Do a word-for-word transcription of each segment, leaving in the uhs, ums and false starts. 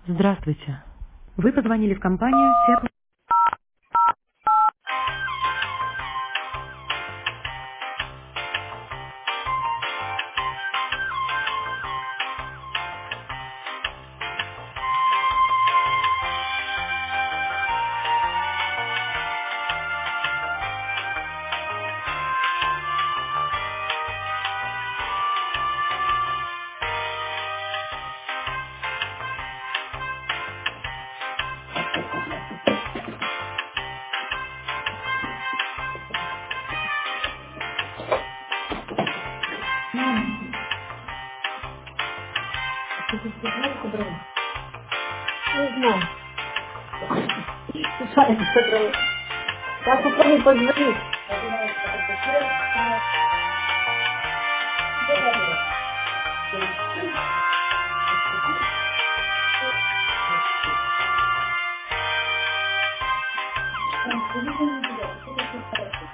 Здравствуйте. Вы позвонили в компанию Тепло. Мам, ты тут футболку брала? Не знаю. Специально собрала. Я попробую позвонить. Я думала, что это такое, а где это? Там телевизор не было, что это хорошо.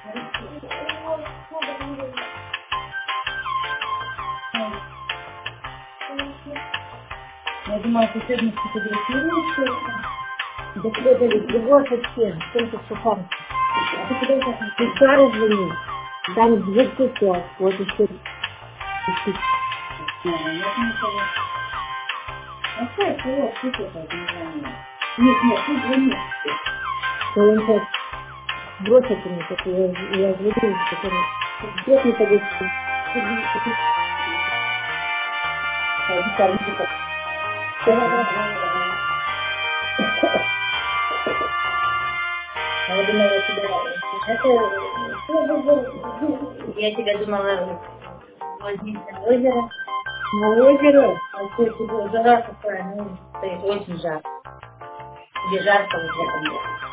Я думала, ты сегодня сфотографируешь, Да кто-то ведь другой совсем, только сухарь. а ты куда сейчас не Ты ходишь? старый звонил. Там две пятьсот, вот еще тысяча. Наверное, я не знаю. А что это? Вот, ты это не знаю. Нет, нет, ты звони. То он сейчас бросит мне, так я, я звоню, который бед не погасил. А, Виталий, Виталий. А я думала, я тебя... Это... Я тебя думала, возьмите на озеро. На озеро? А то тебе жара такая, ну, стоит очень жарко. Тебе жарко вот в этом лето.